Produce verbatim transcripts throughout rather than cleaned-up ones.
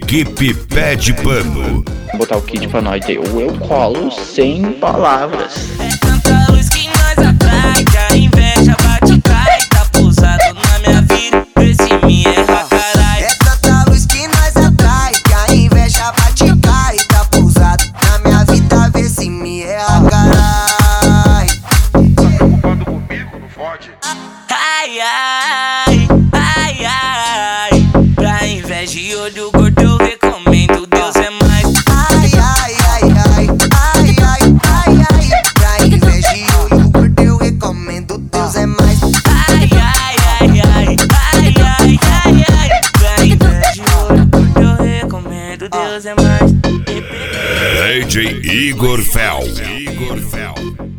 Equipe Pé de Pano. Vou botar o kit pra nós, eu, eu colo sem palavras. É tanta luz que nós atrai, que a inveja bate cai. Tá pousado na minha vida, vê se me erra, carai. É tanta luz que nós atrai, que a inveja bate cai. Tá pousado na minha vida, vê se me erra, carai. Tá preocupado comigo? Não fode. Ai, ai, ai, ai. Pra inveja e olho gordo eu recomendo, Deus é mais. Ai, ai, ai, ai, ai, ai, ai, ai. Pra inveja e olho gordo eu recomendo, Deus é mais. Ai, ai, ai, ai, ai, ai, ai, ai. Pra inveja e olho gordo eu recomendo, Deus é mais. D J Igor Fel. Igor Fel.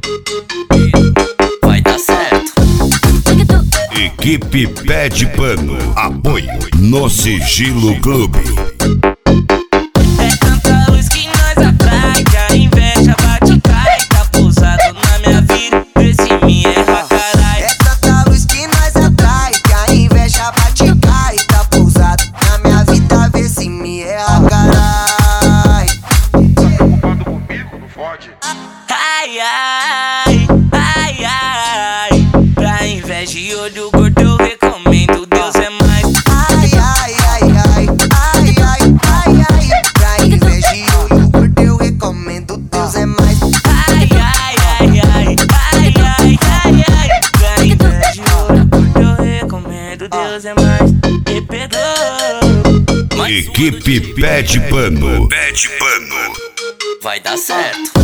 Vai dar certo. Equipe Pé de Pano. Apoio no Sigilo Clube. É tanta luz que nós atrai, que a inveja bate cai. Tá pousado na minha vida, vê se me erra, carai. É tanta luz que nós atrai, que a inveja bate cai. Tá pousado na minha vida, vê se me erra, carai. Tá preocupado comigo? Não fode. Ai, ai, ai, ai. Pra inveja e olho gordo eu recomendo, Deus é mais. Ai, ai, ai, ai, ai, ai, ai, ai. Pra inveja e olho gordo eu recomendo, Deus é mais. Ai, ai, ai, ai, ai, ai, ai, ai. Pra inveja e olho gordo eu recomendo, Deus é mais. Me perdoa. Equipe Pé de Pano. Pé de Pano. Vai dar certo.